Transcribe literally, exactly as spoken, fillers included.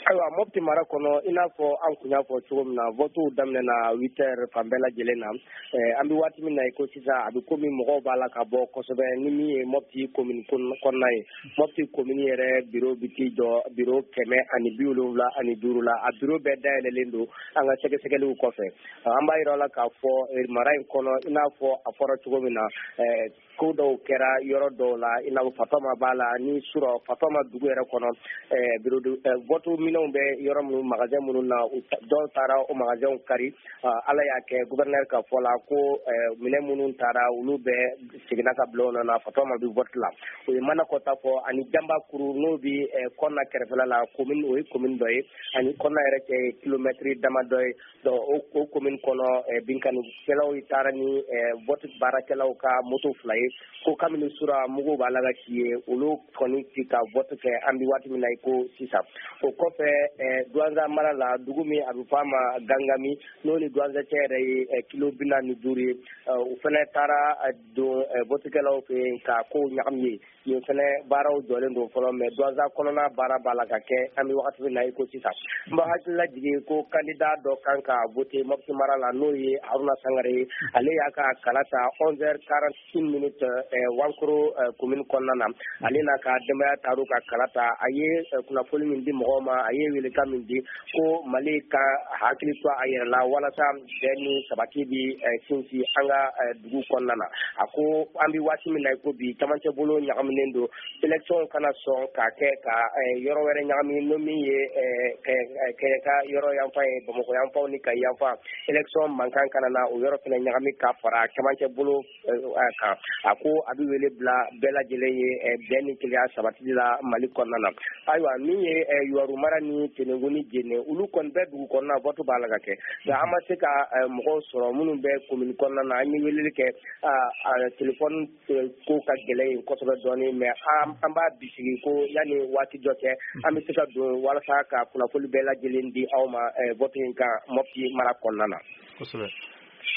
Ayiwa Mopti mara kɔnɔ i n'a fɔ an kun y'a fɔ cogo min na vote daminɛna huit heures fan bɛɛ lajɛlen na an bɛ waati min na i ko sisan a bɛ komi mɔgɔw b'a la ka bɔ kosɛbɛ ni min ye Mopti commune kɔnɔna ye Mopti commune yɛrɛ bureau bi t'i jɔ bureau kɛmɛ ani bi wolonwula ani duuru la a bureau bɛɛ dayɛlɛlen don an ka sɛgɛsɛgɛliw kɔfɛ an b'a yira la k'a fɔ mara in kɔnɔ i n'a fɔ a fɔra cogo min na ko dɔw kɛra yɔrɔ dɔw la i n'a fɔ Fatɔma b'a la ni Sura Fatɔma dugu yɛrɛ kɔnɔ bureau de vote minɛnw bɛ yɔrɔ minnu magasin minnu na dɔw taara o magasinw kari ala y'a kɛ gouverneur ka fɔ la ko minɛn minnu taara olu bɛɛ seginna ka bila o nɔ Fatɔma bɛ vote la o ye Manakɔta fɔ ani Janbakuru n'o bɛ kɔna kɛrɛfɛla la commune o ye commune dɔ ye ani kɔna yɛrɛ cɛ kilomètre damadɔ ye donc o commune kɔnɔ binkanikɛlaw taara ni vote baarakɛlaw ka moto fila ye ko kabini Sura mugu b'a la ka ci ye olu kɔni ti ka vote kɛ an bɛ waati min na i ko sisan o kɔfɛ Douanza mara la dugu min a bɛ fɔ a ma Gangami n'o ni Douanza cɛ yɛrɛ ye kilo bi naani ni duuru ye u fana taara don votekɛlaw fɛ yen ka ko ɲagami ye yen fana baaraw jɔlen don fɔlɔ mais Douanza kɔnɔna baara b'a la ka kɛ an bɛ waati min na i ko sisan n bɛ hakili lajigin ko candidat dɔ kan ka voter Mopti mara la n'o ye Haruna Sangare ye ale y'a ka kala ta onze heures quarante-six minutes Wankoro commune kɔnɔna na ale n'a ka denbaya taar'u ka kala ta a ye kunnafoni min di mɔgɔw ma a ye welekan min di ko Mali ka hakili to a yɛrɛ la walasa bɛn ni sabati bi sinsin an ka dugu kɔnɔna na a ko an bɛ waati min na i ko bi camancɛ bolo ɲagaminen don élection kana sɔn ka kɛ ka yɔrɔ wɛrɛ ɲagami n'o min ye ka yɔrɔ yanfan ye Bamakɔ yanfanw ni Kayi yanfan élection mankan kana na o yɔrɔ fana ɲagami ka fara camancɛ bolo kan a ko a bɛ wele bila bɛɛ lajɛlen ye bɛn ni keleya sabatili la Mali kɔnɔna na ayiwa min ye Yuwaru mara ni Tenengu ni Jene olu kɔni bɛɛ dugu kɔnɔna vote b'a la ka kɛ nka an ma se ka mɔgɔw sɔrɔ minnu bɛ commune kɔnɔna na an ye weleli kɛ téléphone ko ka gɛlɛn yen kosɛbɛ dɔɔnin mais an b'a bisigi ko yanni waati dɔ cɛ an bɛ se ka don walasa ka kunnafoni bɛɛ lajɛlen di aw ma vote in kan Mopti mara kɔnɔna na.